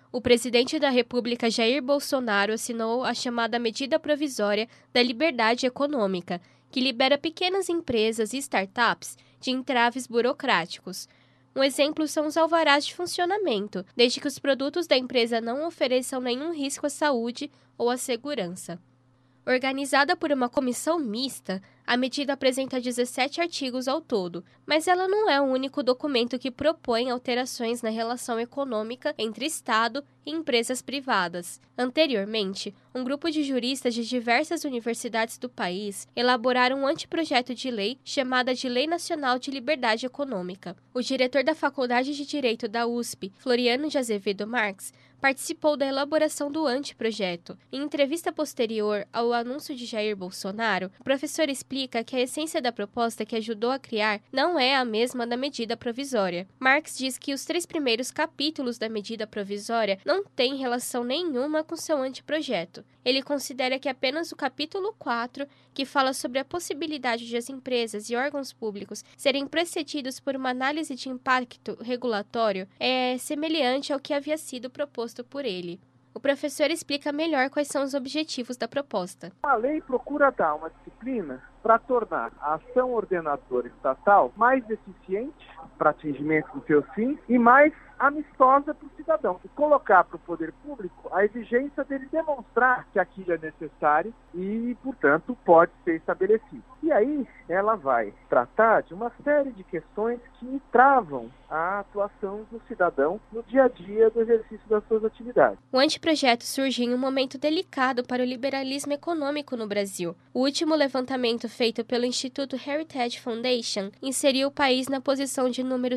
O presidente da República, Jair Bolsonaro, assinou a chamada Medida Provisória da Liberdade Econômica, que libera pequenas empresas e startups de entraves burocráticos. Um exemplo são os alvarás de funcionamento, desde que os produtos da empresa não ofereçam nenhum risco à saúde ou à segurança. Organizada por uma comissão mista, a medida apresenta 17 artigos ao todo, mas ela não é o único documento que propõe alterações na relação econômica entre Estado e empresas privadas. Anteriormente, um grupo de juristas de diversas universidades do país elaboraram um anteprojeto de lei chamada de Lei Nacional de Liberdade Econômica. O diretor da Faculdade de Direito da USP, Floriano de Azevedo Marques, participou da elaboração do anteprojeto. Em entrevista posterior ao anúncio de Jair Bolsonaro, o professor explica que a essência da proposta que ajudou a criar não é a mesma da medida provisória. Marx diz que os 3 primeiros capítulos da medida provisória não têm relação nenhuma com seu anteprojeto. Ele considera que apenas o capítulo 4, que fala sobre a possibilidade de as empresas e órgãos públicos serem precedidos por uma análise de impacto regulatório, é semelhante ao que havia sido proposto por ele. O professor explica melhor quais são os objetivos da proposta. A lei procura dar uma disciplina para tornar a ação ordenadora estatal mais eficiente para atingimento dos seus fins e mais amistosa para o cidadão. E colocar para o poder público a exigência dele demonstrar que aquilo é necessário e, portanto, pode ser estabelecido. E aí ela vai tratar de uma série de questões que travam a atuação do cidadão no dia a dia do exercício das suas atividades. O anteprojeto surge em um momento delicado para o liberalismo econômico no Brasil. O último levantamento feito pelo Instituto Heritage Foundation inseriu o país na posição de número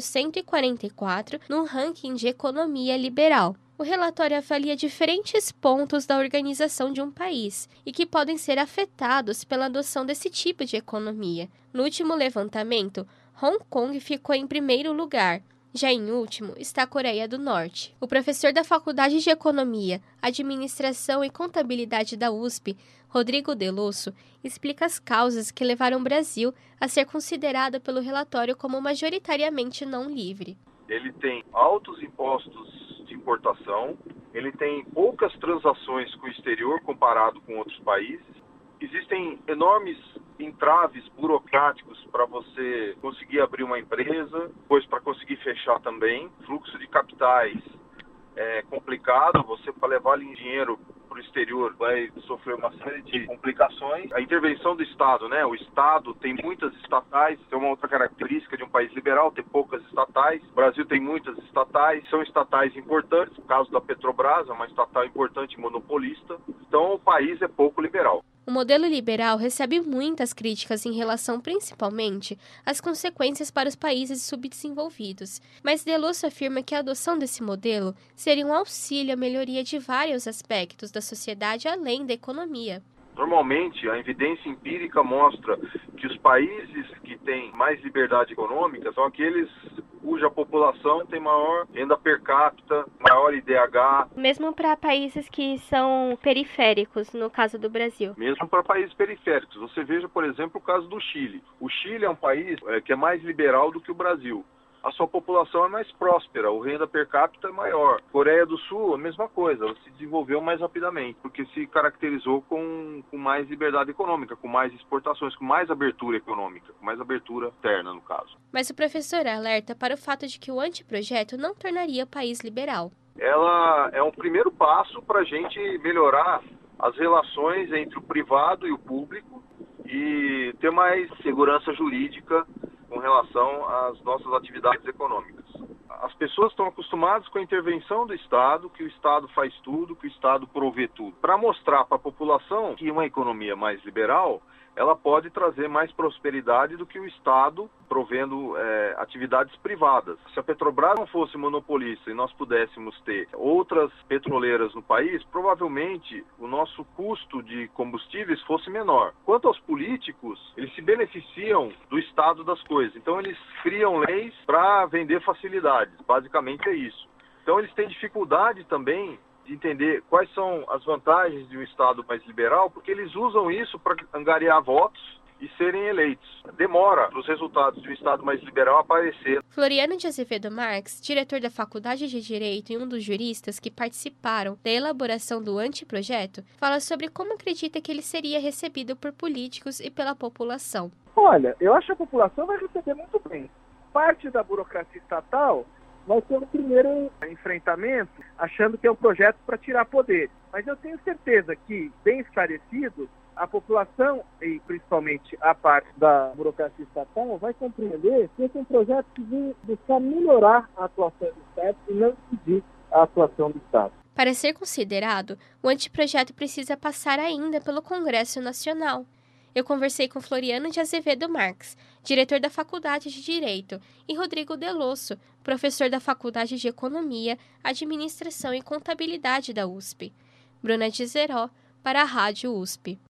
144 no ranking de economia liberal. O relatório avalia diferentes pontos da organização de um país e que podem ser afetados pela adoção desse tipo de economia. No último levantamento, Hong Kong ficou em primeiro lugar. Já em último está a Coreia do Norte. O professor da Faculdade de Economia, Administração e Contabilidade da USP, Rodrigo Delosso, explica as causas que levaram o Brasil a ser considerado pelo relatório como majoritariamente não livre. Ele tem altos impostos de importação, ele tem poucas transações com o exterior comparado com outros países, existem enormes entraves burocráticos para você conseguir abrir uma empresa, depois para conseguir fechar também. Fluxo de capitais é complicado, você para levar dinheiro para o exterior vai sofrer uma série de complicações. A intervenção do Estado, né? O Estado tem muitas estatais, é uma outra característica de um país liberal, ter poucas estatais. O Brasil tem muitas estatais, são estatais importantes, no caso da Petrobras, é uma estatal importante e monopolista. Então o país é pouco liberal. O modelo liberal recebe muitas críticas em relação, principalmente, às consequências para os países subdesenvolvidos, mas Delosso afirma que a adoção desse modelo seria um auxílio à melhoria de vários aspectos da sociedade além da economia. Normalmente, a evidência empírica mostra que os países que têm mais liberdade econômica são aqueles cuja população tem maior renda per capita, maior IDH. Mesmo para países que são periféricos, no caso do Brasil. Mesmo para países periféricos. Você veja, por exemplo, o caso do Chile. O Chile é um país que é mais liberal do que o Brasil. A sua população é mais próspera, o renda per capita é maior. Coreia do Sul, a mesma coisa, ela se desenvolveu mais rapidamente, porque se caracterizou com mais liberdade econômica, com mais exportações, com mais abertura econômica, com mais abertura externa, no caso. Mas o professor alerta para o fato de que o anteprojeto não tornaria o país liberal. Ela é um primeiro passo para a gente melhorar as relações entre o privado e o público e ter mais segurança jurídica com relação às nossas atividades econômicas. As pessoas estão acostumadas com a intervenção do Estado, que o Estado faz tudo, que o Estado provê tudo. Para mostrar para a população que uma economia mais liberal, ela pode trazer mais prosperidade do que o Estado provendo atividades privadas. Se a Petrobras não fosse monopolista e nós pudéssemos ter outras petroleiras no país, provavelmente o nosso custo de combustíveis fosse menor. Quanto aos políticos, eles se beneficiam do estado das coisas. Então eles criam leis para vender facilidades. Basicamente é isso. Então eles têm dificuldade também de entender quais são as vantagens de um Estado mais liberal, porque eles usam isso para angariar votos e serem eleitos. Demora para os resultados de um Estado mais liberal aparecer. Floriano de Azevedo Marques, diretor da Faculdade de Direito e um dos juristas que participaram da elaboração do anteprojeto, fala sobre como acredita que ele seria recebido por políticos e pela população. Olha, eu acho que a população vai receber muito bem. Parte da burocracia estatal vai ter um primeiro enfrentamento, achando que é um projeto para tirar poder. Mas eu tenho certeza que, bem esclarecido, a população, e principalmente a parte da burocracia estatal, vai compreender que esse é um projeto que vem buscar melhorar a atuação do Estado e não impedir a atuação do Estado. Para ser considerado, o anteprojeto precisa passar ainda pelo Congresso Nacional. Eu conversei com Floriano de Azevedo Marques, diretor da Faculdade de Direito, e Rodrigo Delosso, professor da Faculdade de Economia, Administração e Contabilidade da USP. Bruna de Zeró, para a Rádio USP.